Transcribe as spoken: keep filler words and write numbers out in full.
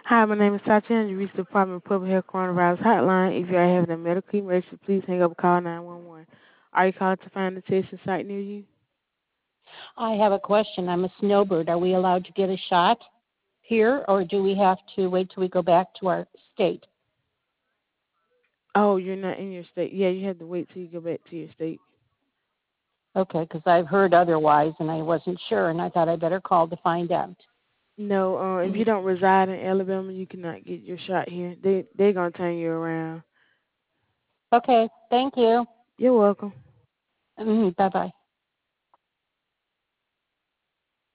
Hi, my name is Tatiana. You reached the Department of Public Health Coronavirus Hotline. If you are having a medical emergency, please hang up and call nine one one. Are you calling to find a testing site near you? I have a question. I'm a snowbird. Are we allowed to get a shot here, or do we have to wait till we go back to our state? Oh, you're not in your state. Yeah, you have to wait till you go back to your state. Okay, because I've heard otherwise, and I wasn't sure, and I thought I better call to find out. No, uh, if you don't reside in Alabama, you cannot get your shot here. They they're gonna turn you around. Okay, thank you. You're welcome. Mm, bye-bye.